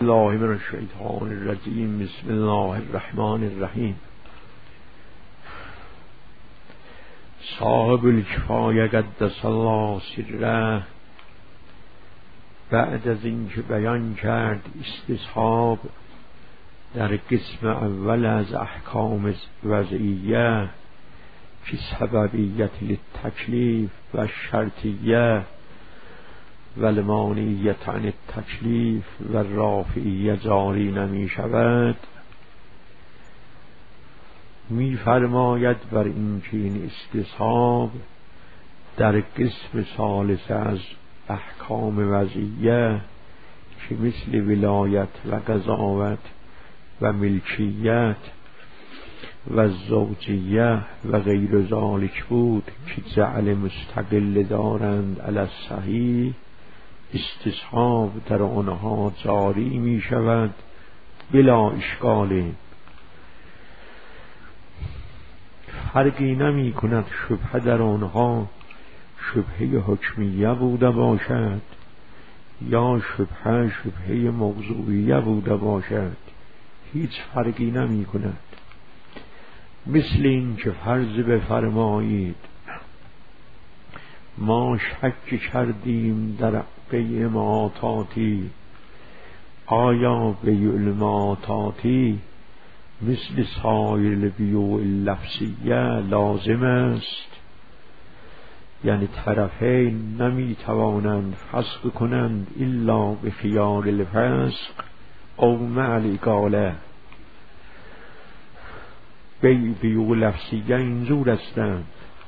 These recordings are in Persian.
الله من الشیطان الرجیم. بسم الله الرحمن الرحیم. صاحب الکفایه قدس الله سره بعد از اینکه بیان کرد استصحاب در قسم اول از احکام وضعیه که سببیت للتکلیف و شرطیه و المانعیت عن التکلیف و رافعیه جاری نمی شود، می فرماید بر این که این استصحاب در قسم ثالث از احکام وضعیه که مثل ولایت و قضاوت و ملکیت و زوجیه و غیر ذالک بود که جعل مستقل دارند علی الصحیح، استصحاب در آنها جاری می شود بلا اشکال. فرقی نمی کند شبهه در آنها شبهه حکمیه بوده باشد یا شبهه موضوعیه بوده باشد، هیچ فرقی نمی کند. مثل این که فرض بفرمایید ما شک کردیم در بیع معاطاتی، آیا بیع المعاطاتی مثل سایر البیوع اللفظیه لازم است؟ یعنی طرفین نمی توانند فسخ کنند الا بخیار الفسق او مع الاقاله. بیوع لفظیه اینجور هستند.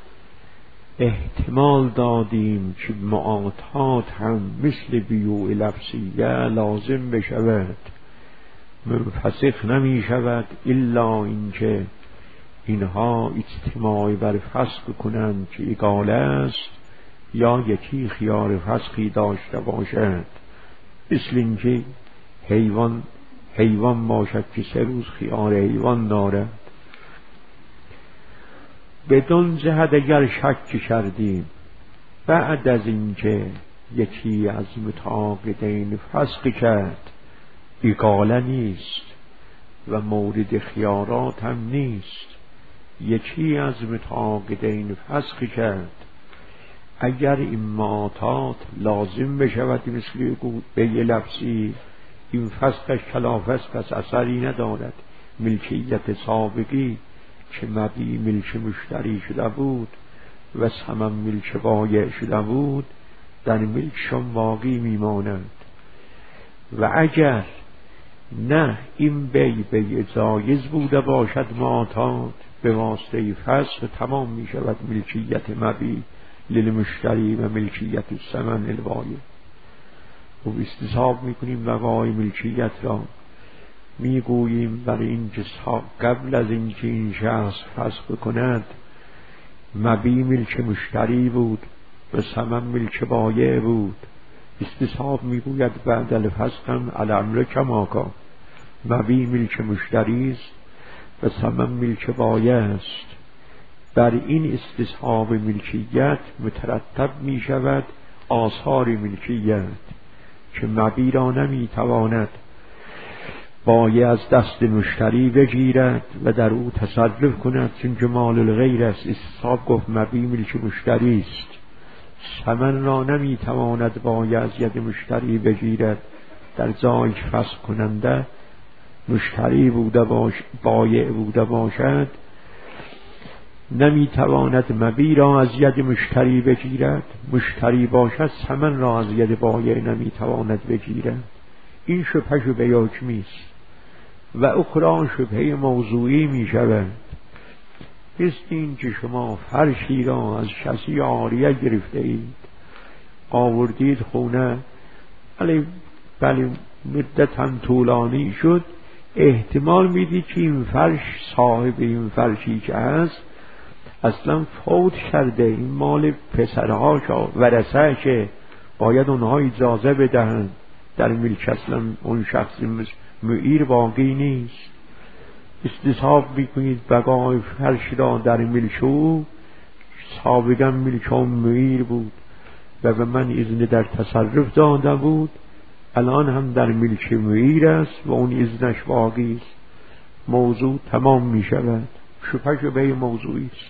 احتمال دادیم که معاطات هم مثل بیوع لفظیه لازم بشود، منفسخ نمی شود الا اینکه اینها اجتماعی بر فسخ کنند که اقاله است یا یکی خیار فسخی داشته باشد. مثل اینکه حیوان باشد که 3 روز خیار حیوان دارد. بدون جهت اگر شک کردیم بعد از اینکه یکی از متعاقدین فسخ کرد، اقاله نیست و مورد خیارات هم نیست، یکی از متعاقدین فسخ کرد، اگر این معاطات لازم بشود مثل بیع لفظی، این فسخش کلافسخ از اثری ندارد. ملکیت سابقی که مبیع ملک مشتری شده بود و ثمن ملک بایع شده بود در ملکشان باقی میماند. و اگر نه این بیع جایز بوده باشد معاطات به واسطه فسخ، تمام می شود ملکیت مبیع للمشتری و ملکیت الثمن للبایع. و استصحاب میکنیم بقای ملکیت را، میگوییم برای این که قبل از اینکه این شخص فسخ کند مبیع ملک مشتری بود و ثمن ملک بایع بود، استصحاب میگوید بعد الفسخ هم الامر کما کان، مبیع ملک مشتری است و ثمن ملک بایع است. بر این استصحاب ملکیت مترتب می شود آثار ملکیت که مبیع را نمی تواند بایع از دست مشتری بگیرد و در او تصرف کند، چون که مال الغیر است. استصحاب گفت مبیع ملک مشتری است، ثمن را نمی تواند بایع از ید مشتری بگیرد، در جای فسخ کننده مشتری بایع بوده باشد نمی تواند مبیع را از ید مشتری بگیرد، مشتری باشد ثمن را از ید بایع نمی تواند بگیرد. این شبهه حکمی است. و اخرى شبهه موضوعی می شود، مثل این که شما فرشی را از کسی عاریه گرفته اید، آوردید خونه، بله مدت هم طولانی شد، احتمال میدید که این فرش صاحب این فرشی که هست اصلا فوت کرده، این مال پسرهاش ورثه که باید اونها اجازه بدهند، در ملک اصلا اون شخص معیر باقی نیست. استصحاب میکنید بقای فرش را در ملک او، سابقا ملک اون معیر بود و به من اذن در تصرف داده بود، الان هم در ملک معیر است و اون اذنش باقی است. موضوع تمام می شود، شبهه موضوعی است.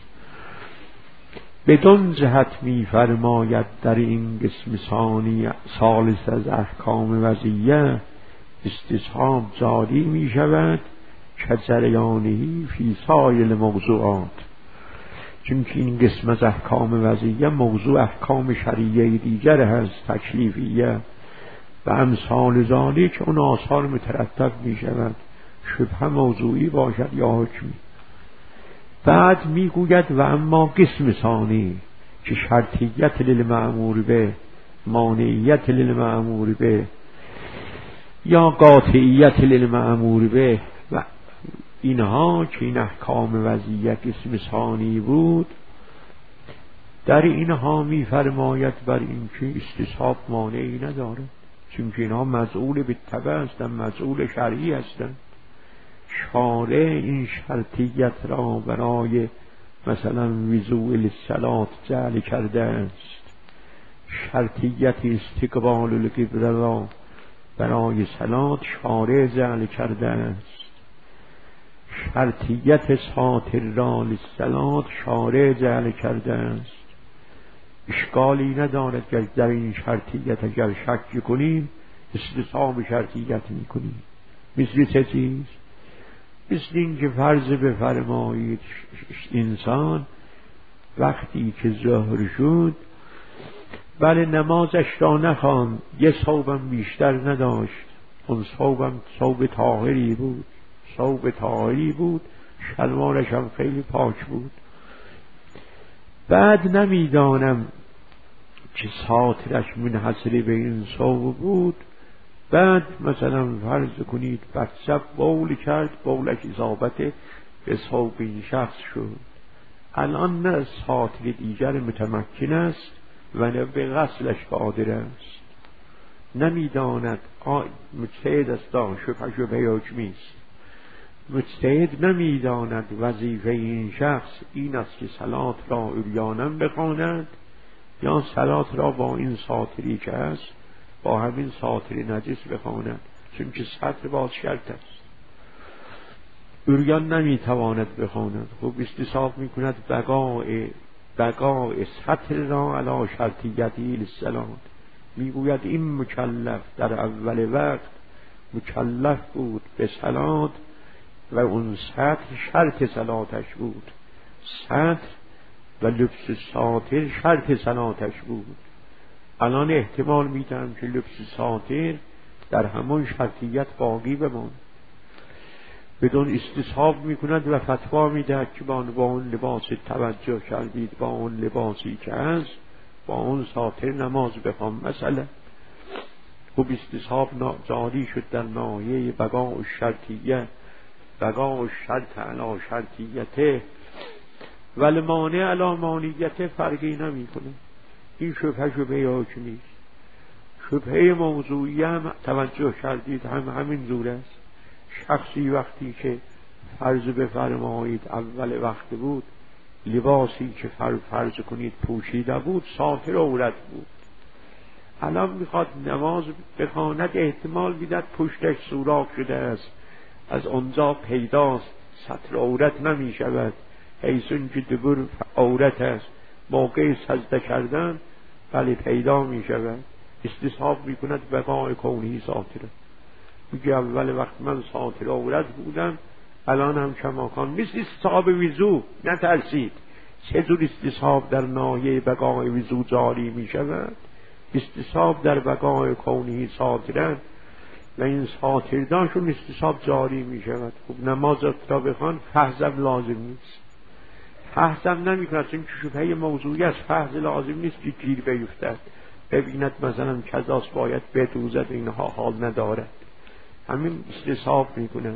بدون جهت می فرماید در این قسم ثانی ثالث از احکام وضعیه استصحاب جاری می شود که جریانهی فی سایر موضوعات. چون که این قسم از احکام وضعیه موضوع احکام شرعیه دیگر هست، تکلیفیه و امثال ذالک، اون آثار مترتب می شود، شبه موضوعی باشد یا حکمی. بعد می گوید و اما قسم ثانی که شرطیت للمأمور به، مانعیت للمأمور به یا قاطعیت للمأمور به و اینها که این احکام وضعیه قسم ثانی بود، در اینها می فرماید بر این که استصحاب مانعی نداره، چون که اینها مزعول بالطبع هستند، مزعول شرعی هستند. شارع این شرطیت را برای مثلا وضوء للصلاة جعل کرده است، شرطیت استقبال القبله را برای صلاة شارع جعل کرده است، شرطیت ساتر را للصلاة شارع جعل کرده است. اشکالی ندارد که در این شرطیت اگر شک کنیم استصحاب شرطیت میکنیم. مثل چه چیز؟ مثل این که فرض بفرمایید انسان وقتی که ظهر شد بله نمازش را نخواند، یه ثوبم بیشتر نداشت، اون ثوبم ثوب طاهری بود، ثوب طاهری بود، شلوارش هم خیلی پاک بود. بعد نمیدانم که ساترش منحصر به این ثوب بود، بعد مثلا فرض کنید بچه بول کرد، بولش اصابت به ثوب این شخص شد. الان نه ساتر دیگر متمکن است و نه به غسلش قادر است، نمیداند مجتهد است، شبهه حکمی است. مجتهد نمیداند وظیفه این شخص این است که صلات را عریانم بخواند یا صلات را با این ساتری که است با همین ساتر نجس بخواند، چون که سطر باز شرط است، عریان نمیتواند بخواند. خب استصحاب میکند بقاء سطر را علی شرطیتی للصلاة. میگوید این مکلف در اول وقت مکلف بود به صلات و اون سطر شرط صلاتش بود، سطر و لبس ساتر شرط صلاتش بود. الان احتمال میدم که لبس ساتر در همون شرطیت باقی بماند. بدون استصحاب میکند و فتوا میدهد که با اون لباس توجه کردید، با اون لباسی که هست با اون ساتر نماز بخوام مثلا. خب استصحاب جاری شد در ناحیه بقاء الشرطیه، بقاء الشرط علی شرطیته ولی مانع علی مانعیته فرقی نمیکنه. این شبهه حکمی است. شبهه موضوعی هم توجه کردید همین جور است. شخصی وقتی که فرض بفرمایید اول وقت بود لباسی که فرض کنید پوشیده بود ساتر عورت بود، الان میخواد نماز بخواند، احتمال میداد پشتش سوراخ شده است، از اونجا پیداست، ستر عورت نمیشود، حیثون که دبر عورت است، موقع سجده کردن ولی پیدا میشود. استصحاب میکند بقاء کونی ساتره، میگه اول وقت من ساتر عورت بودم الان هم کماکان. مثل استصحاب وضو نترسید. چطور استصحاب در ناحیه بقاء وضو جاری میشود؟ استصحاب در بقاء کونی ساترن و این ساتردانشون استصحاب جاری میشود. خب نمازت را بخوان فحضم لازم نیست، فحضم نمی کند، چون شبهه موضوعی است. فحض لازم نیست که گیر بیفتد ببیند مثلا کذاست باید بدوزد، اینها حال ندارد، همین استصحاب می کند.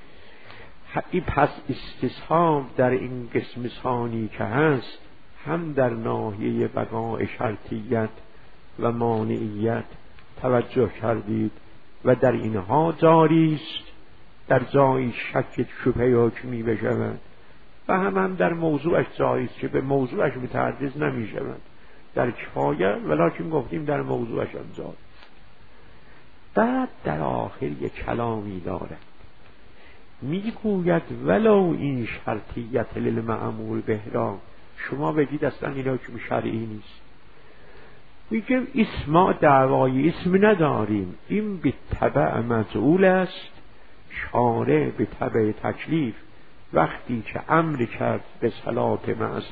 این پس استصحاب در این قسم ثانی که هست هم در ناحیه بقاء شرطیت و مانعیت توجه کردید و در اینها جاری است، در جای شک شبهه حکمی بشود و هم در موضوعش جاری است که به موضوعش متعرض نمی شود. در کفایه ولکن گفتیم در موضوعش هم جاری. بعد در آخر یک کلامی دارد میگوید ولو این شرطیت للمعمول به را شما بگید اصلا این حکم شرعی نیست. میگه اسم دعوای اسم نداریم، این به تبع مجعول است. شارع به تبع تکلیف وقتی که امر کرد به صلات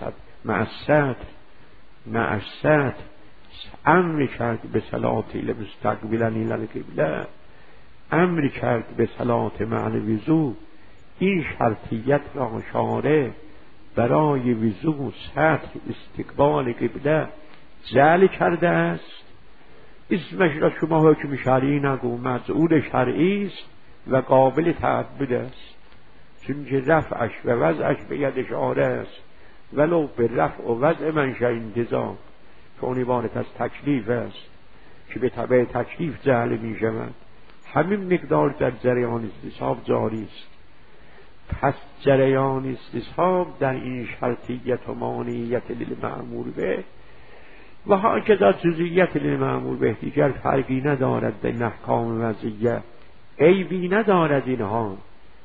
معصد امر کرد به صلات لمستقبلن القبله، امر کرد به صلات معنی وضو، این شرطیت را شارع برای وضو سطر استقبال قبله جعل کرده است. اسمش را شما حکم شرعی نگو، مجعول شرعی است و قابل تعبد است، چون که رفعش و وضعش به ید شارع است، ولو به رفع و وضع منشأ انتزاع، چون عبارت از تکلیف است که به تبع تکلیف جعل می شود. همین مقدار در جریان استصحاب جاری است. پس جریان استصحاب در این شرطیت و مانعیت للمأمور به و هاکذا جزئیت للمأمور به دیگر فرقی ندارد در احکام وضعیه، عیبی ندارد اینها،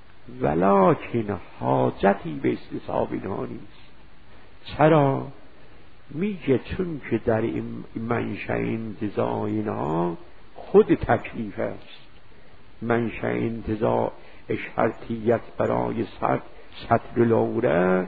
ولکن حاجتی به استصحاب اینها نیست. چرا؟ میگه چون که در این منشأ انتزاع اینها خود تکلیف است. منشأ انتزاع شرطیت برای سطر العوره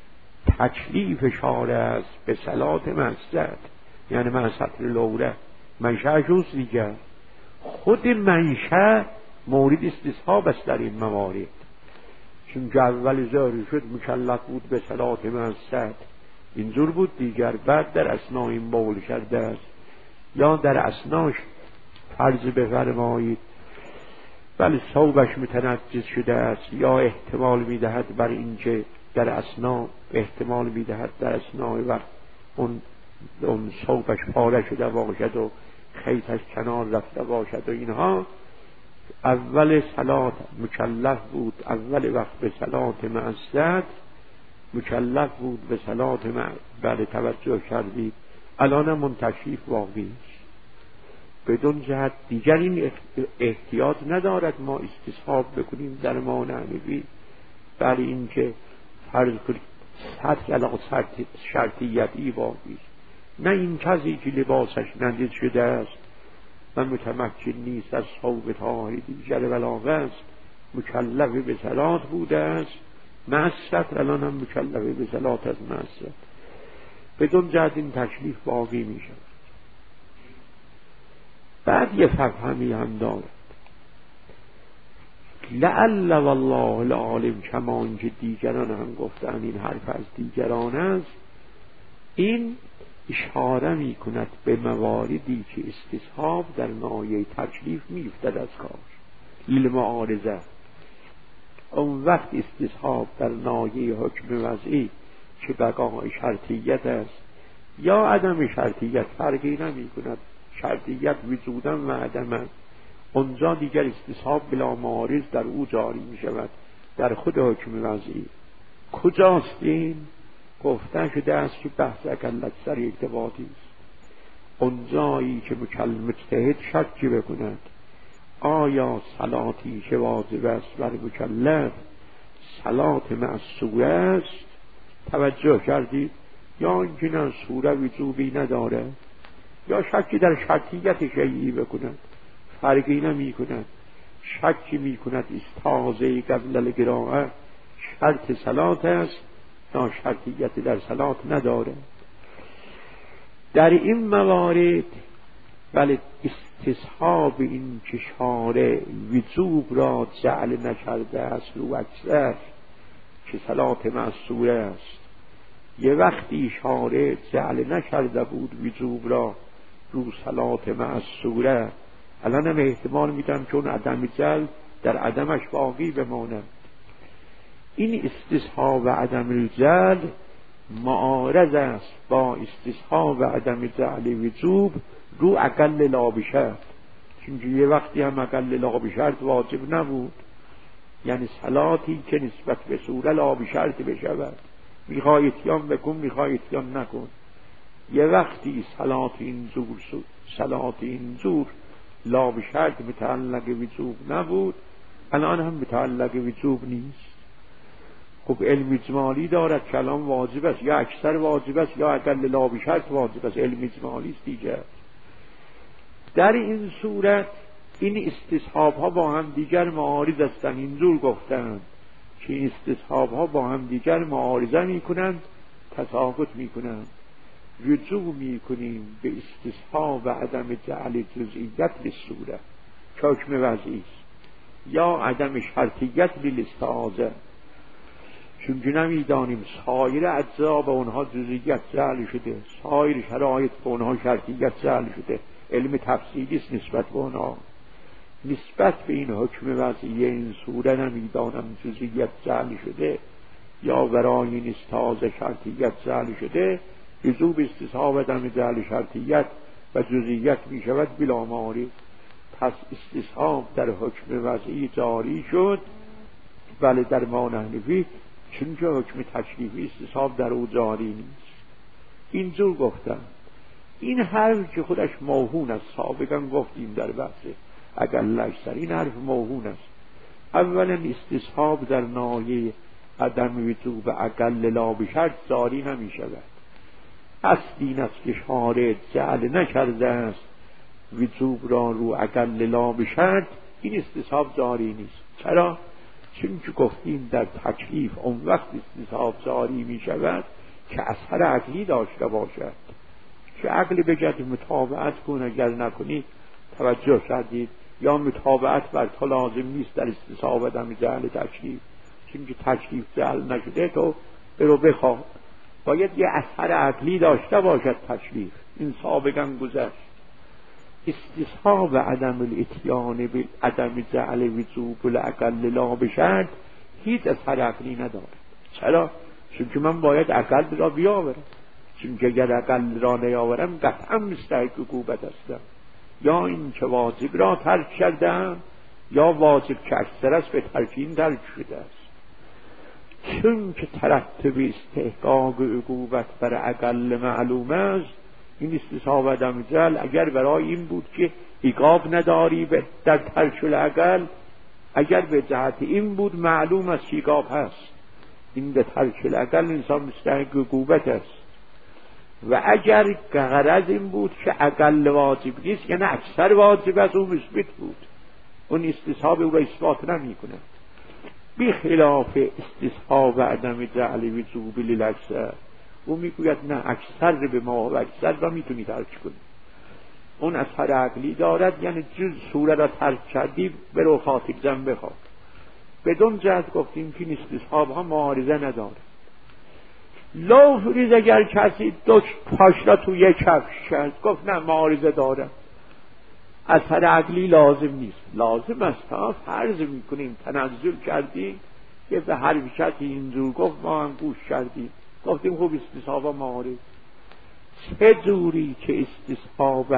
تکلیف شارع است به صلات مسجد، یعنی من سطر العوره منشأ جز دیگر، خود منشأ مورد استصحاب است در این موارد. چون که اول ظاهر شد مکلف بود به صلات مسجد، اینجور بود دیگر، بعد در اثناء این بول کرده است یا در اثناش فرض بفرمایید بله ثوبش متنجس شده است، یا احتمال میدهد بر اینکه در اثناء احتمال میدهد در اثناء وقت اون ثوبش پاره شده باشد و خیطش کنار رفته باشد و اینها، اول صلات مکلف بود، اول وقت به صلات مسجد مکلف بود به صلات بله توجه کردید، الان هم تکلیف واقعی است. بدون جهت دیگر این احتیاط ندارد ما استصحاب بکنیم در مانعنوی، بل این که فرض کنید سطح علاقه شرطیتی واقعی است. نه این کسی که لباسش نجس شده است و متمکن نیست از ثوب طاهر دیگر بلاغه است، مکلف به صلات بوده است مسجد، الان هم مکلف به صلات از مسجد، بدون جهت این تکلیف باقی می شود. بعد یه فهمی هم دارد، لعل والله العالم، کما اینکه دیگران هم گفتن این حرف از دیگران است، این اشاره می کند به مواردی که استصحاب در ناحیه تکلیف می افتد از کار للمعارضه. اون وقت استصحاب در ناحیه حکم وضعی که بقای شرطیت است یا عدم شرطیت فرقی نمی کند، شرطیت وجودن و عدم، اونجا دیگر استصحاب بلا معارض در او جاری می شود در خود حکم وضعی. کجاست این؟ گفتن شده است که بحث اکلت سر ارتباطی است. اونجایی که مجتهد شکی بکند آیا صلاتی که واجب است بر مکلف صلات معصوره است، توجه کردید، یا اینکه نه صوره وجوبی نداره، یا شکی در شرطیت شیعی بکند فرقی نمی کند، شکی می کند استعاذه قبل القراءه شرط صلات است یا شرطیت در صلات نداره. در این موارد ولی استصحاب این که شارع وجوب را جعل نکرده است رو اکثر که صلات معصوره است، یه وقتی شارع جعل نکرده بود وجوب را رو صلات معصوره، الان هم احتمال میدم چون عدم جعل در عدمش باقی بماند. این استصحاب عدم الجعل معارض است با استصحاب عدم جعل وجوب رو اقل لا بشرط، چون یه وقتی هم اقل لا بشرط واجب نبود، یعنی صلاتی که نسبت به سوره لا بشرط بشود، میخوای اتیان بکن میخوای اتیان نکن. یه وقتی صلات این زور لا به شرط متعلق وجوب نبود، الان هم متعلق وجوب نیست. خب علم اجمالی دارد کلام واجب است، یا اکثر واجب است یا اقل لا به شرط واجب است، علم اجمالی است دیگر. در این صورت این استصحاب ها با هم دیگر معارض هستند. اینجور گفتند که این استصحاب ها با هم دیگر معارضه می کنند، تساقط می کنند. رجوع می کنیم به استصحاب و عدم جعل جزئیت للصورت که حکم وضعی است، یا عدم شرطیت للاستعاذه، چون که نمیدانیم سایر اجزا به اونها جزئیت جعل شده، سایر شرایط به اونها شرطیت جعل شده. علم تفصیلی است نسبت به اونها. نسبت به این حکم وضعی این سوره نمیدانم جزئیت جعل شده یا برای این استعاذه شرطیت جعل شده، وجوب استصحاب عدم جعل شرطیت و جزئیت می شود بلا معارض. پس استصحاب در حکم وضعی جاری شد، بله در ما حنفی، چون که حکم تکلیفی استصحاب در او جاری نیست. اینجور گفتم. این حرف که خودش موهون است، سابقا گفتیم در بحث اقل اکثر، این حرف موهون است. اولا استصحاب در ناحیه عدم وجوب اقل لا به شرط جاری نمی شود. اصل این است که شارع جعل نکرده است وجوب را رو اقل لا به شرط، این استصحاب جاری نیست. چرا؟ چون که گفتیم در تکلیف اون وقت استصحاب جاری می شود که اثر عقلی داشته باشد، که عقل بگد متابعت کن، اگر نکنی توجه کردید یا متابعت بر تو لازم نیست در استصحاب عدم جعل تکلیف، چون که تکلیف جعل نشده تو برو بخواه، باید یه اثر عقلی داشته باشد تکلیف. این سابقا گذشت. استصحاب عدم الاتیان به عدم جعل وجوب الاقل لا به شرط هیچ اثر عقلی ندارد. چرا؟ چون که من باید اقل را بیاورم، چون که اگر اقل را نیاورم قطعا مستحق عقوبت هستم، یا این که واجب را ترک کردم یا واجب که اکثر است به ترکین ترک شده است. چون که ترتب استحقاق عقوبت بر اقل معلوم است، این استصحاب عدم جعل اگر برای این بود که عقاب نداری در ترک الاقل، اگر به جهت این بود معلوم است که عقاب هست، این به ترک الاقل انسان مستحق عقوبت است. و اگر غرض این بود که اقل واجب نیست، یعنی اکثر واجب از اون مثبت بود، اون استصحاب او را اثبات نمی کند. بخلاف استصحاب عدم جعل وجوب للاکثر، او میگوید نه اکثر به ما و اکثر را میتونی ترک کنی، اون اثر عقلی دارد، یعنی جز سوره را ترک کردی برو خاطب زن بخواه. بدون جهت گفتیم که استصحاب ها معارضه ندارد. لو فریز اگر کسی دو پاش را تو یک کفش کرد، گفت نه معارضه دارد، اثر عقلی لازم نیست. لازم است ها، فرض میکنیم تنزل کردیم که به هر کسی اینجور گفت ما هم گوش کردیم، گفتیم خوب استصحاب معارض. چه جوری که استصحاب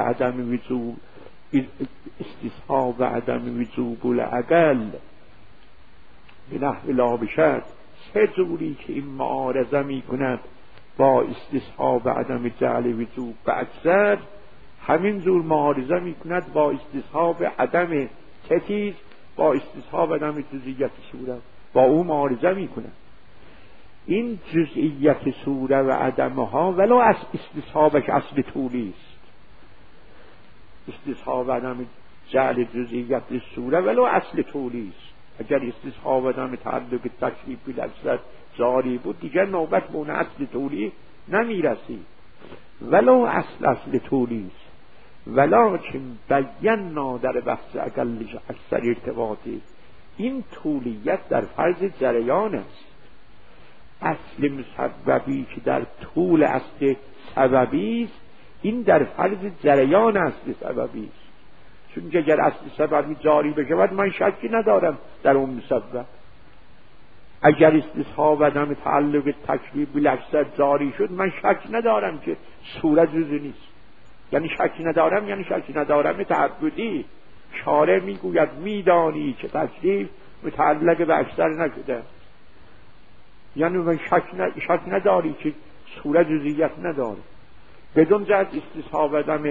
عدم وجوب الاقل به نحو لا به شرط، چه جوری که این معارضه می کند با استصحاب عدم جعل وجوب به اکثر، همین جور معارضه می کند با استصحاب عدم چیز، با استصحاب عدم جزئیت صورت، با او معارضه می کند. این جزئیت صورت و عدمها ولو از استصحابش اصل طولی است، استصحاب عدم جعل جزئیت صورت ولو اصل طولی است. اگر استصحاب عدم تعلق تکلیف بالاکثر جاری بود، دیگر نوبت به اون اصل طولی نمی رسید، ولو اصل طولی است. ولکن بینا در بحث اقل اکثر ارتباطی، این طولیت در فرض جریان است. اصل مسببی که در طول اصل سببی است، این در فرض جریان اصل سببی است. چون اگر اصل سببی جاری بشود من شکی ندارم در اون مسبب. اگر استصحاب عدم تعلق تکلیف بالاکثر جاری شد، من شک ندارم که صورت جزئی نیست. یعنی شکی ندارم تعبدی. شارع میگوید میدانی که تکلیف متعلق به اکثر نشده، یعنی من شک نداری که صورت جزئیت نداره. بدون جهت استصحاب عدم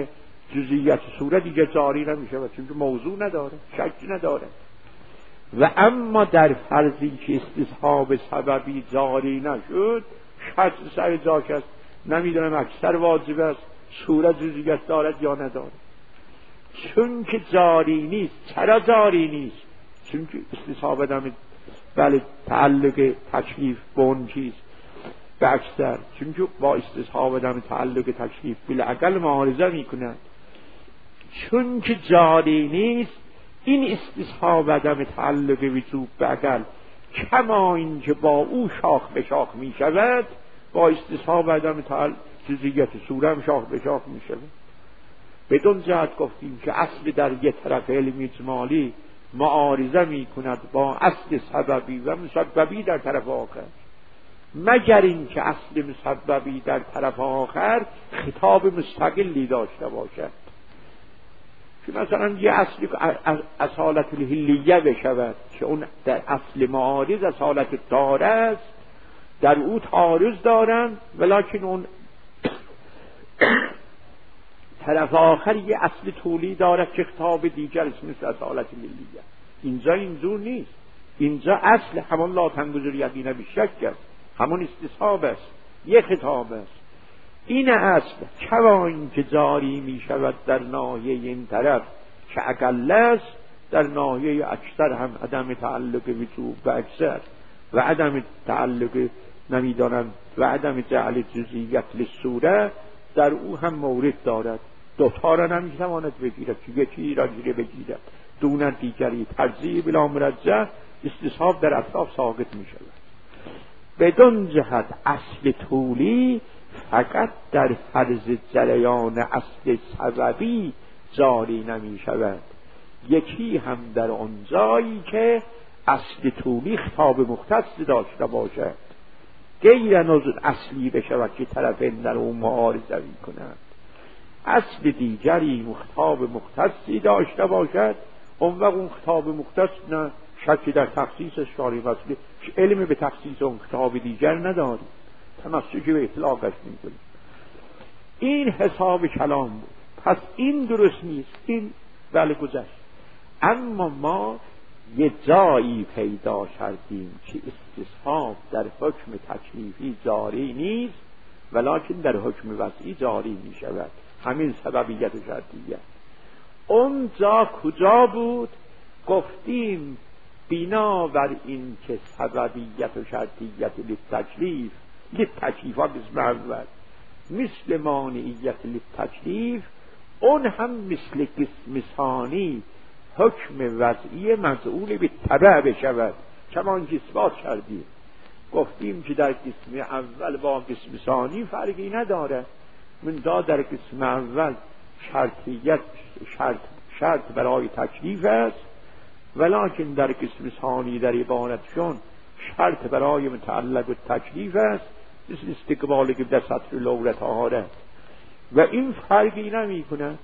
جزئیات صورت دیگه جاری نمیشه چون که موضوع نداره، شک نداره. و اما در فرضی که استصحاب سببی جاری نشد، شک سر جاش است. نمیدونم اکثر واجب است صورت جزئیات دارد یا نداره. چون که جاری نیست. چرا جاری نیست؟ چون که استصحاب دم بله تعلق تکلیف به اون چیز به اکثر، چون که با استصحاب دم تعلق تکلیف بالعقل معارضه میکنند. چون که جاری نیست، این استصحاب عدم تعلق وجوب به عقل کما این که با او شاخ به شاخ می شود، با استصحاب عدم تعلق جزئیات صورت هم شاخ به شاخ می شود. بدون جهت گفتیم که اصل در یک طرف علم اجمالی معارضه می کند با اصل سببی و مسببی در طرف آخر، مگر این که اصل مسببی در طرف آخر خطاب مستقلی داشته باشد. که مثلا یه اصلی اصالت الهلیه بشود که اون در اصل معارض اصالت داره است، در او تعارض دارن، ولیکن اون طرف آخر یه اصل طولی دارد که خطاب دیگر است مثل اصالت الهلیه. اینجا اینجور نیست. اینجا اصل همون لا تنگذر یقین بشک است، همون استصحاب است، یه خطاب است. این اصل کما این که جاری می شود در ناحیه این طرف که اقل است، در ناحیه اکثر هم عدم تعلق وجوب به اکثر و عدم تعلق نمیدانم و عدم جعل جزئیت للصوره در او هم مورد دارد. دوتا را نمیتواند بگیرد که یکی را بگیرد دون دیگری. ترجیح بلا مرجح استصحاب در اطراف ساقط می شود. بدون جهت اصل طولی فقط در فرض جریان اصل سببی جاری نمی شود، یکی هم در آن جایی که اصل طولی خطاب مختص داشته باشد، غیر نظر اصلی بشود که طرفین در اون معارضه می کنند. اصل دیگری خطاب مختصی داشته باشد، اون وقت اون خطاب مختص نه شکی در تخصیصش داریم، اصلی علم به تخصیص اون خطاب دیگر نداریم، تمسکی به اطلاقش میکنیم. این حساب کلام بود. پس این درست نیست، این بله گذشت. اما ما یه جایی پیدا کردیم که استصحاب در حکم تکلیفی جاری نیست ولکن در حکم وضعی جاری می شود، همین سببیت و شرطیت. اون جا کجا بود؟ گفتیم بنابر این که سببیت و شرطیت للتکلیف ها بسم اول مثل مانعیت للتکلیف، اون هم مثل قسم ثانی حکم وضعی مزعول به تبع بشود. چمان که اثبات کردیم گفتیم که در قسم اول با قسم ثانی فرقی نداره، منتها در قسم اول شرطیت شرط برای تکلیف است، ولکن در قسم ثانی در عبارتشون شرط برای متعلق و تکلیف است، مثل استقبال قبله سطر لوله طهارت. و این فرقی نمی کند.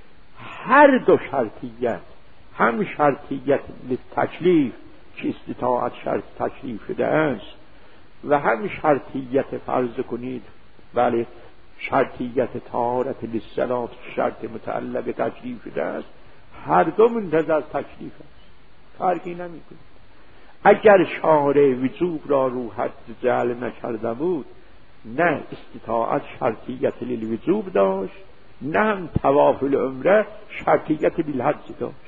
هر دو شرطیت، هم شرطیت للتکلیف که استطاعت شرط تکلیف شده است و هم شرطیت فرض کنید بله شرطیت طهارت للصلاة شرط متعلق تکلیف شده است، هر دو منتظر از تکلیف است، فرقی نمی کند. اگر شارع وجوب را رو حد جعل نکرده بود، نه استطاعت شرطیت للوجوب داشت، نه هم طواف العمره شرطیت بالحج داشت.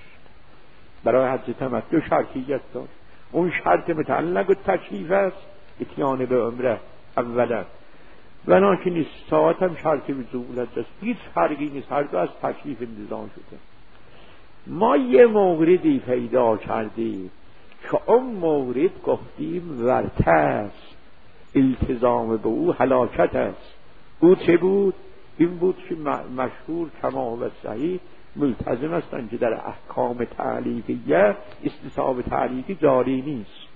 برای حج تمتع شرطیت داشت، اون شرط متعلق تکلیف است، اتیان به عمره اولا، ولکن استطاعت هم شرط وجوب است. هیچ فرقی نیست، هر دو از تکلیف انتزاع شده. ما یه موردی پیدا کردیم که اون مورد گفتیم ورطه است، التزام به او هلاکت است. او چه بود؟ این بود که مشهور کما و صحیح ملتزم هستند که در احکام تعلیقیه استصحاب تعلیقی جاری نیست.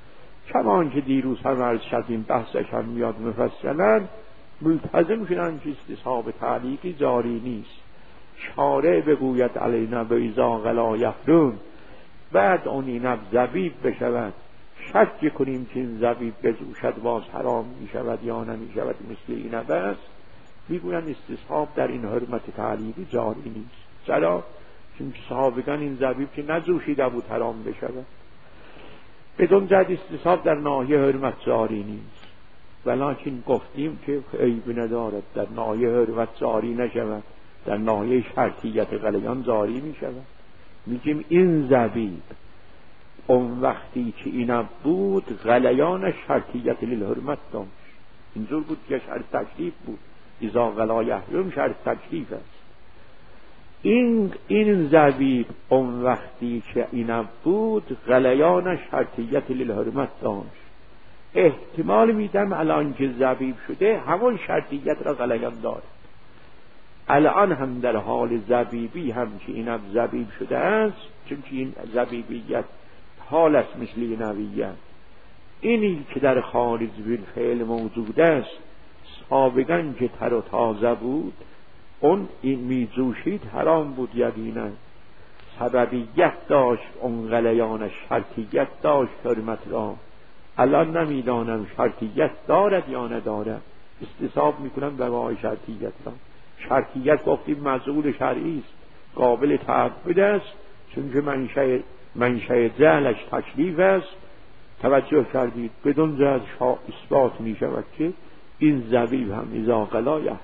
کما که دیروز هم عرض شدیم بحثش هم میاد مفصلا، ملتزم شدن که استصحاب تعلیقی جاری نیست. شارع بگوید علینا به ایزا غلا یفرون، بعد اون اینب زبیب بشود، شک کنیم که این زبیب بجوشد باز حرام می شود یا نمی شود، مثل اینب است. میگویند استصحاب در این حرمت تعلیقی جاری نیست. چرا؟ چون صحابگان این زبیب که نجوشیده بود حرام بشود. بدون جد استصحاب در ناحیه حرمت جاری نیست، ولکن گفتیم که عیب ندارد در ناحیه حرمت جاری نشود، در ناحیه شرطیت غلیان جاری می شود. میگیم این زبیب اون وقتی که این بود غلیان شرطیت للحرمت داشت. اینجور بود که شرط تکلیف بود، اذا غلا یحرم شرط تکلیف است. این زبیب اون وقتی که این بود غلیان شرطیت للحرمت داشت. احتمال میدم الان که زبیب شده همون شرطیت را غلیان دارد. الان هم در حال زبیبی هم که این زبیب شده است، چون که این زبیبیت حال است مثل نویت. اینی که در خارج بالفعل موجود است، سابقا که تر و تازه بود اون این میجوشید حرام بود یقینا، سببیت داشت، اون غلیان شرطیت داشت حرمت را. الان نمیدانم شرطیت دارد یا ندارد، استصحاب میکنم بقای شرطیت را. شرطیت گفتیم مزعول شرعی است، قابل تعبد است، چون که منشأ جهلش تکلیف است. توجه کردید بدون جهل اثبات می شود که این زبیب هم اذا غلا یحرم.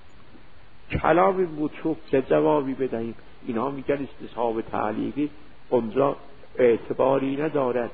کلامی بود چه جوابی بدهیم؟ اینها میگن استصحاب تعلیقی اونجا اعتباری ندارد.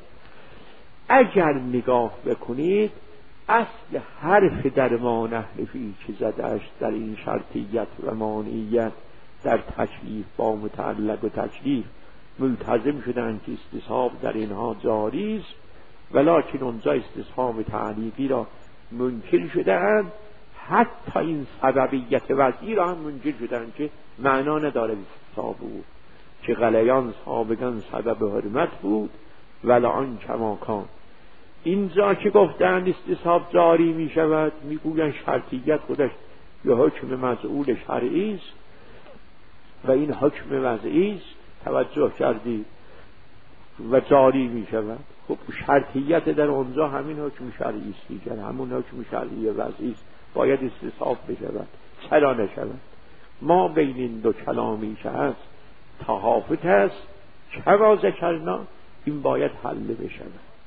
اگر نگاه بکنید اصل حرف در ما نحرفی که زدهش در این شرطیت و مانعیت در تکلیف با متعلق و تکلیف ملتزم شدن که استصحاب در اینها جاری است، ولکن اونجا استصحاب تعلیقی را منکر شدند. حتی این سببیت وضعی را هم منکر شدند که معنا نداره استصحاب بود، که غلیان سابقا سبب حرمت بود ولعن کماکان. اینجا که گفتند استصحاب جاری می شود، می گویند شرطیت خودش یه حکم مزعول شرعی است و این حکم وضعی است. توجه کردید؟ و جاری می شود. خب شرطیت در اونجا همین حکم شرعی است دیگر، همون حکم شرعی وضعی است، باید استصحاب بشود. چرا نشود؟ ما بین این دو کلامی که هست تهافت هست، کما ذکرنا، این باید حل بشود.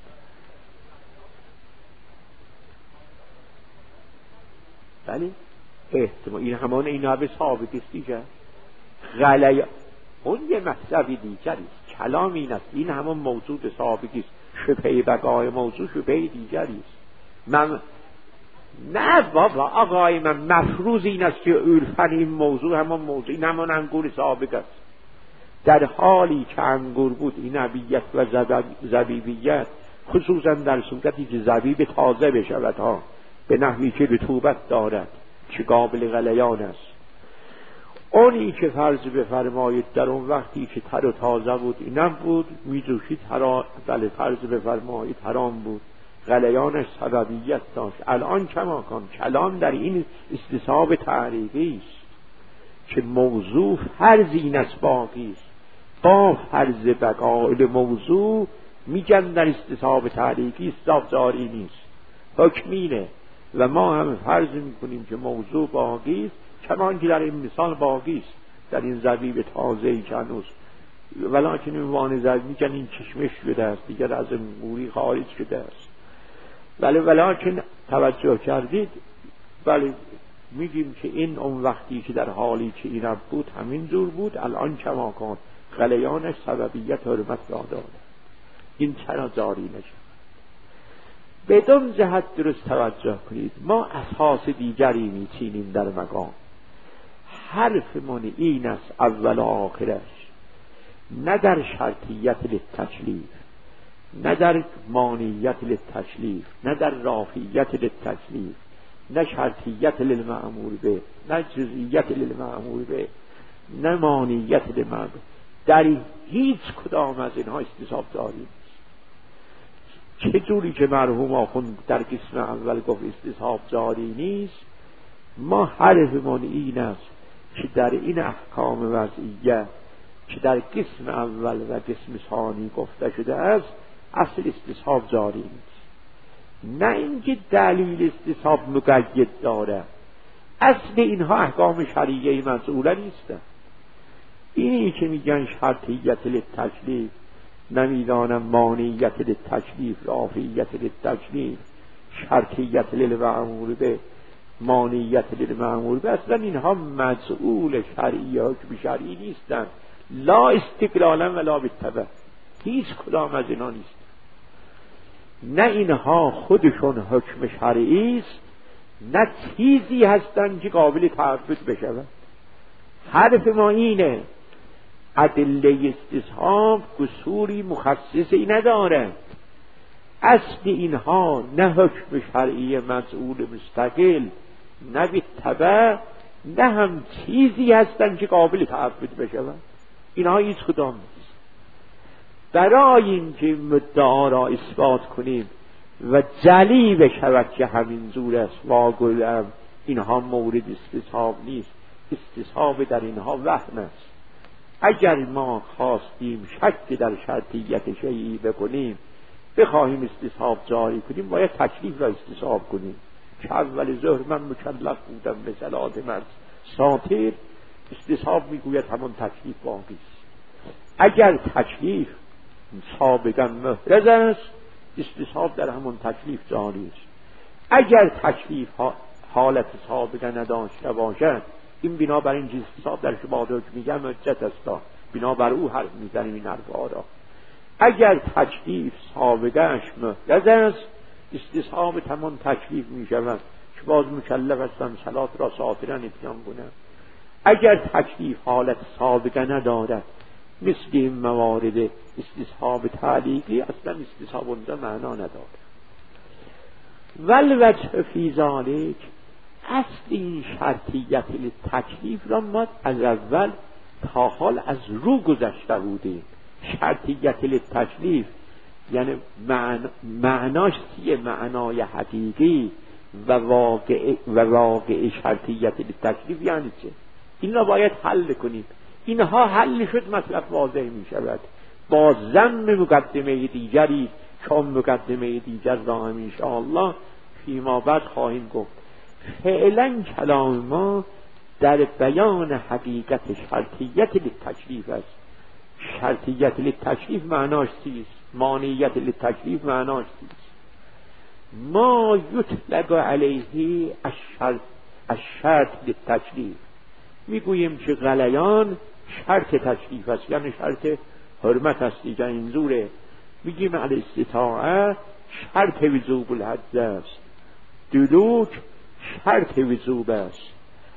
بله احتمال این همان این ها به ثابت است دیگر. غلیان اون یه مطلبی دیگری است، کلام این است، این همون موجود ثابتی است. شبهه بقای موضوع شبهه دیگری است. من نه بابا آقای من، مفروض این است که عرفاً این موضوع همون موضوع، این همون انگور ثابت است. در حالی که انگور بود این نبیت و زبیبیت، خصوصا در صورتی که زبیب تازه بشود ها، به نحوی که رطوبت دارد که قابل غلیان است. اونی که فرض بفرمایید در اون وقتی که تر و تازه بود اینم بود میجوشید بله فرض بفرمایید حرام بود، غلیانش سببیت داشت. الان کماکان کلام در این استصحاب تعلیقی است که موضوع فرض این است باقی است، با فرض بقای موضوع میگن در استصحاب تعلیقی استصحاب جاری نیست، حکمینه. و ما هم فرض میکنیم که موضوع باقی است، کمان که در این مثال باقی است، در این زبیب تازه‌ای که هنوز ولکن این وان زبیب میگن این کشمش شده است دیگر، از این موری خارج شده است. ولکن توجه کردید، بله میگیم که این اون وقتی که در حالی که این بود همین جور بود، الان کماکان غلیانش سببیت حرمت را داره. این چرا جاری نشد؟ بدون جهت درست توجه کنید. ما اساس دیگری میچینیم در مقام. حرفمون این است اول و آخرش، نه در شرطیت للتکلیف، نه در مانعیت للتکلیف، نه در رافعیت للتکلیف، نه شرطیت للمأمور به، نه جزئیت للمأمور به، نه مانعیت للمأمور به. در هیچ کدام از اینها استصحاب جاری نیست. چه جوری که مرحوم آخوند در قسم اول گفت استصحاب جاری نیست، ما حرفمون این است که در این احکام وضعیه که در قسم اول و قسم ثانی گفته شده است اصل استصحاب جاری نیست. نه اینکه دلیل استصحاب مقید داره، اصل اینها احکام شرعیه مسئوله نیستن. اینی که میگن شرطیت للتکلیف، نمیدانم مانعیت للتکلیف، رافعیت للتکلیف، شرطیت للمأمور به، مانعیت للمأمور به، اصلا اینها مسئول شرعی حکم شرعی نیستن، لا استقلالا ولا بالتبع، هیچ کدام از اینا نیست. نه اینها خودشون حکم شرعی است، نه چیزی هستند که قابل تعبد بشود. حرف ما اینه ادله استصحاب قصوری مخصصی ندارد. اصل اینها نه حکم شرعی مسئول مستقل، نه بالتبع، نه هم چیزی هستند که قابل تعبد بشود. اینها هیچ کدام نیست. برای اینکه مدعا را اثبات کنیم و جلی بشود که همین زور است، واگلم اینها مورد استصحاب نیست، استصحاب در اینها وهم است. اگر ما خواستیم شک در شرطیت شیعی بکنیم، بخواهیم استصحاب جاری کنیم، باید تکلیف را استصحاب کنیم که اول ظهر من مکلف بودم به صلات من ساتر، استصحاب میگوید همون تکلیف باقی است. اگر تکلیف سابقا محرز است، استصحاب در همون تکلیف جاری است. اگر تکلیف حالت سابقا نداشته باشد، این بنابر این چیز استصحاب در شبهات حکم میگم حجت است، بنابر او حرف میزنیم این حرفها را. اگر تکلیف سابقهش محرز است، استصحاب تمام تکلیف میشود که باز مکلف هستم صلات را ساترن اتیان کنم. اگر تکلیف حالت سابقه ندارد، مثل این موارد استصحاب تعلیقی، اصلا استصحاب اونجا معنا ندارد. والوجه فی ذالک، اصل این شرطیت تکلیف را ما از اول تا حال از رو گذشته بودیم. شرطیت تکلیف یعنی معناش چیه؟ معنای حقیقی و واقع شرطیت تکلیف یعنی چه؟ این را باید حل کنیم. اینها حل شد مطلب واضح می شود. با ضم مقدمه دیگری، چون مقدمه دیگر را هم انشاءالله فیما بعد خواهیم گفت. فعلا کلام ما در بیان حقیقت شرطیت للتکلیف است. شرطیت للتکلیف معناش چیست؟ مانعیت للتکلیف معناش چیست؟ ما یطلق علیه الشرط للتکلیف، میگوییم که غلیان شرط تکلیف است، یعنی شرط حرمت است دیگر این زوره. میگیم الاستطاعه شرط وجوب الحج است، دلوک شرط وجوب است.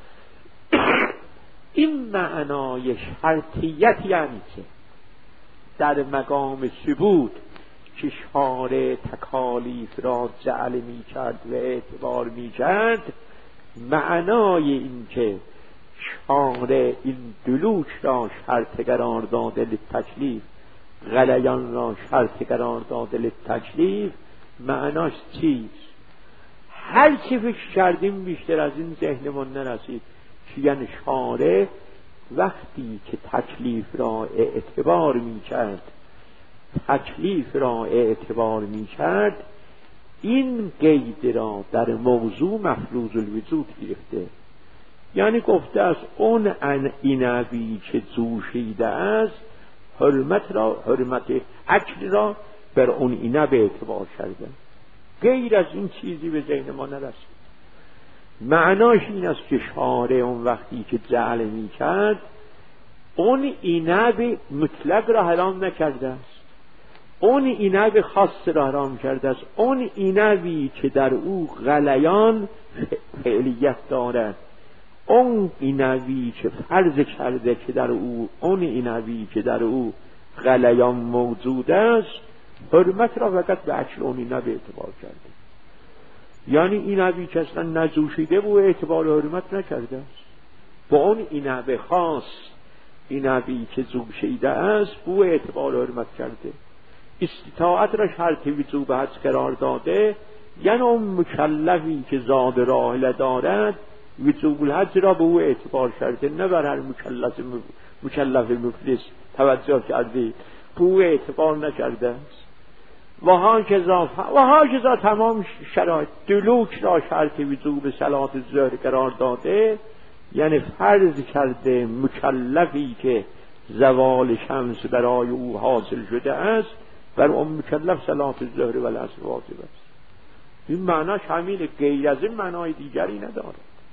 این معنای شرطیت یعنی چه؟ در مقام ثبوت که شارع تکالیف را جعل می کرد و اعتبار می کرد، معنای این که شارع این دلوک را شرط قرار داده للتکلیف، غلیان را شرط قرار داده للتکلیف، معناش چیست؟ هر چی فکر کردیم بیشتر از این ذهنمون نرسید که یعنی شارع وقتی که تکلیف را اعتبار می کرد، تکلیف را اعتبار می کرد، این قید را در موضوع مفروض الوجود گرفته. یعنی گفته است اون عنبی که جوشیده است، حرمت اکل را بر اون عنب اعتبار کرده. غیر از این چیزی به ذهن ما نرسید. معناش این است که شارع اون وقتی که جعل می کرد، اون عنب مطلق را حرام نکرده است، اون عنب خاص را حرام کرده است. اون عنبی که در او غلیان فعلیت دارد، اون عنبی که فرض کرده که در او، اون عنبی که در او غلیان موجود است، حرمت را فقط به اکل اون عنب اعتبار کرده. یعنی عنبی که اصلا نجوشیده و اعتبار حرمت نکرده است، با اون عنب خاص، عنبی که جوشیده است، او اعتبار حرمت کرده. استطاعت را شرط وجوب حج قرار داده، یعنی اون مکلفی که زاد راحله دارد وجوب الحج را به او اعتبار کرده، نه بر هر مکلف مفلس توجه کرده، به او اعتبار نکرده است. و ها تمام شرایط دلوک را شرط وضو به صلات الظهر قرار داده، یعنی فرض کرده مکلفی که زوال شمس برای او حاصل شده است، بر اون مکلف صلات الظهر و العصر واجب است. این معناش همینه، غیر از این معنای دیگری نداره.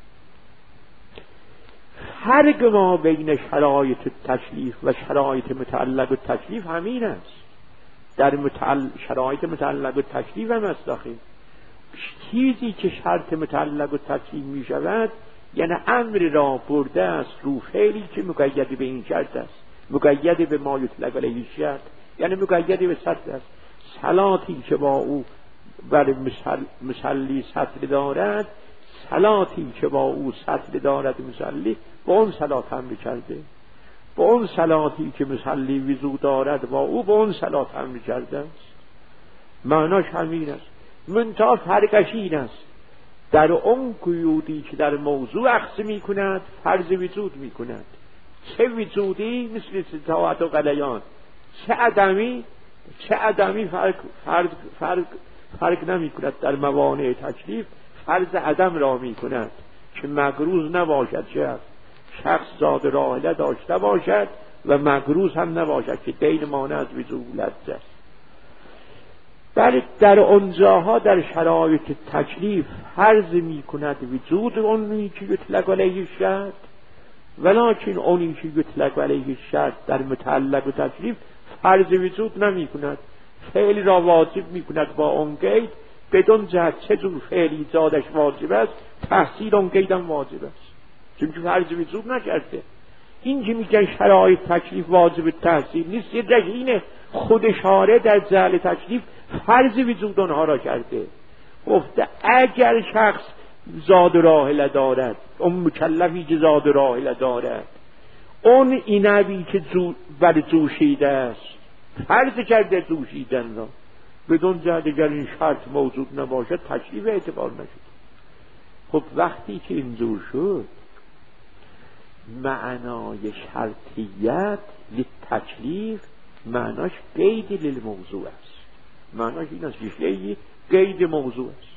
فرق ما بین شرایط تکلیف و شرایط متعلق و تکلیف همین است. در شرایط متعلق و تکلیف هم است داخل چیزی که شرط متعلق و تکلیف می شود، یعنی امر را برده است رو فعلی که مقید به این شرط است، مقید به ما یطلق علیه شرط، یعنی مقید به سطر است. صلاتی که با او بر مصلی سطر دارد، صلاتی که با او سطر دارد مصلی، با اون صلات هم کرده. با اون صلاتی که مصلی وضو دارد با او، با اون صلات هم کرده است. معناش همین است. منتها فرقش این است، در اون قیودی که در موضوع اخذ می کند فرض وجود می کند. چه وجودی مثل استطاعت و غلیان، چه عدمی فرق نمی کند. در موانع تکلیف فرض عدم را می کند که مگروز نباشد، چه شخص زاد راحله داشته باشد و مگروز هم نباشد که دین مانع از وضو لرزه است. بله در اونجاها در شرایط تکلیف فرض می کند وجود اونی که یطلق علیه شرط، ولکن اونی که یطلق علیه شرط در متعلق و تکلیف فرض وجود نمی کند، فعل را واجب می کند با اون قید، بدون جهت چه جور فعلی زادش واجب است تحصیل اون قید هم واجب است، چون که فرض وجود نکرده. این که میگن شرایط تکلیف واجب تحصیل نیست، یه دقیقه خود شارع در جعل تکلیف فرض وجود اونها را کرده. گفته اگر شخص زاد راحله دارد، اون مکلفی که زاد راحله دارد، اون اینبی که بر جوشیده است فرض کرده جوشیدن را، بدون جهت اگر این شرط موجود نباشد تکلیف اعتبار نشد. خب وقتی که اینجور شد، معنای شرطیت للتکلیف معناش قید للموضوع است. معناش این است که قید موضوع است.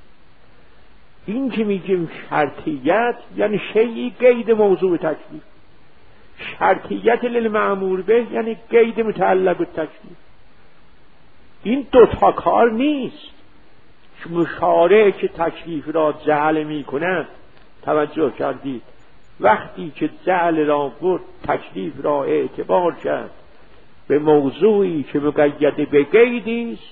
این که میگیم شرطیت یعنی شیئی قید موضوع تکلیف، شرطیت للمأمور به یعنی قید متعلق به تکلیف. این دوتا کار نیست. مشارع که تکلیف را جعل می کند، توجه کردید، وقتی که جعل را برد تکلیف را اعتبار کرد به موضوعی که مقید به قیدی است،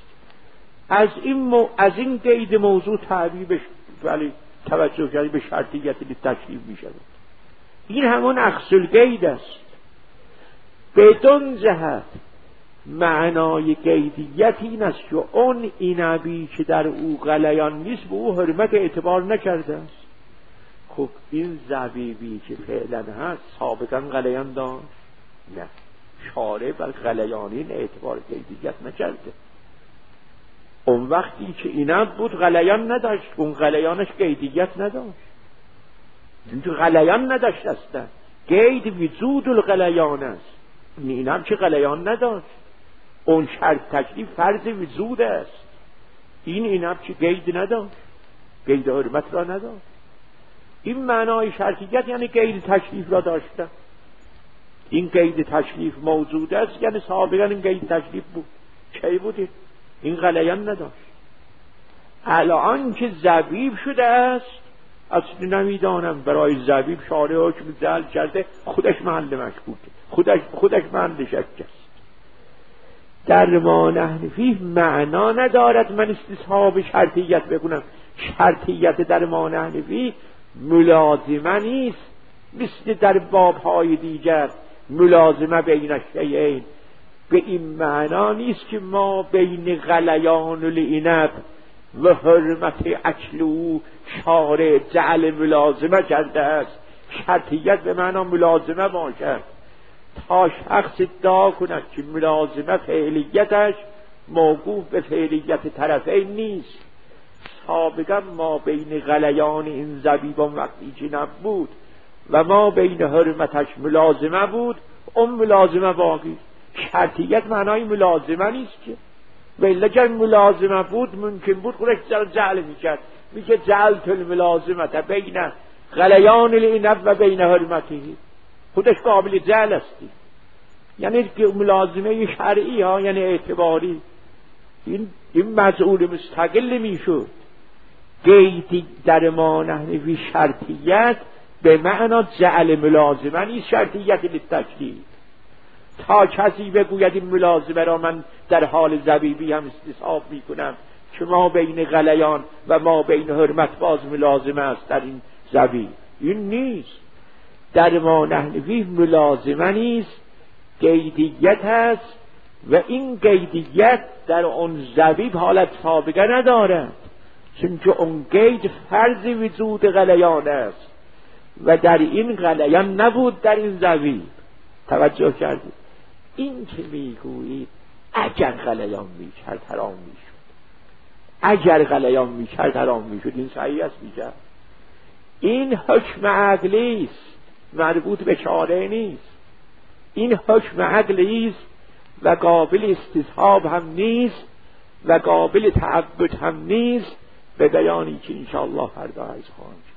از این قید موضوع تعبیرش ولی توجه کردید به شرطیت تکلیف می شود. این همون اخذ القید است. بدون جهت معنای قیدیت این است که اون اینبی که در او غلیان نیست به او حرمت اعتبار نکرده است. خب این زبیبی که فعلا هست سابقا غلیان داشت؟ نه، شارع بر غلیانین اعتبار قیدیت نکرده. اون وقتی که اینم بود غلیان نداشت، اون غلیانش قیدیت نداشت، چون غلیان نداشت هستن، قید وجود الغلیان است. اینم که غلیان نداشت، اون شرط تکلیف فرض وجود است. اینم که قید نداشت، قید حرمت را نداشت. این معنای شرطیت یعنی قید تکلیف را داشتن. این قید تکلیف موجود است یعنی سابقا این قید تکلیف بود. چه بودی؟ این غلیان نداشت. الان که زبیب شده است، اصلا نمیدانم برای زبیب شارع حکم جعل کرده، خودش محل مشکوکه، خودش محل شک است. در ما نحن فیه معنا ندارد من استصحاب شرطیت بکنم. شرطیت در ما نحن فیه ملازمه نیست مثل در بابهای دیگر ملازمه بین الشیئین. به این معنا نیست که ما بین غلیان العنب و حرمت اکل او شارع جعل ملازمه کرده است. شرطیت به معنا ملازمه باشد تا شخص ادعا کند که ملازمه فعلیتش موقوف به فعلیت طرفین نیست. سابقا ما بین غلیان این زبیبان وقتی که نبود و ما بین حرمتش ملازمه بود، اون ملازمه باقی. شرطیت معنای ملازمه نیست که ولی اگر ملازمه بود ممکن بود خودش جعل میکرد، میگه جعلت الملازمه بین غلیان العنب و بین حرمته، خودش قابل جعل استی. یعنی ملازمه شرعی ها، یعنی اعتباری، این مسئول مستقل میشد. قید در ما نحوی شرطیت به معنا جعل ملازمه نیست، شرطیت للتکلیف. تا کسی بگوید این ملازمه را من در حال زبیبی هم استصحاب میکنم که ما بین غلیان و ما بین حرمت باز ملازمه است در این زبیب، این نیست. در ما نحوی ملازمه نیست، قیدیت هست و این قیدیت در اون زبیب حالت سابقه ندارد، چون که اون قید فرض وجود غلیان است و در این غلیان نبود در این زبیب. توجه کردید؟ این که میگویید اگر غلیان میکرد حرام میشد، اگر غلیان میکرد حرام میشد، این صحیح است میگه. این حکم عقلی است، مربوط به چاره نیست. این حکم عقلی است و قابل استصحاب هم نیست و قابل تعبد هم نیست، به بیانی که انشاءالله فردا عرض خواهم.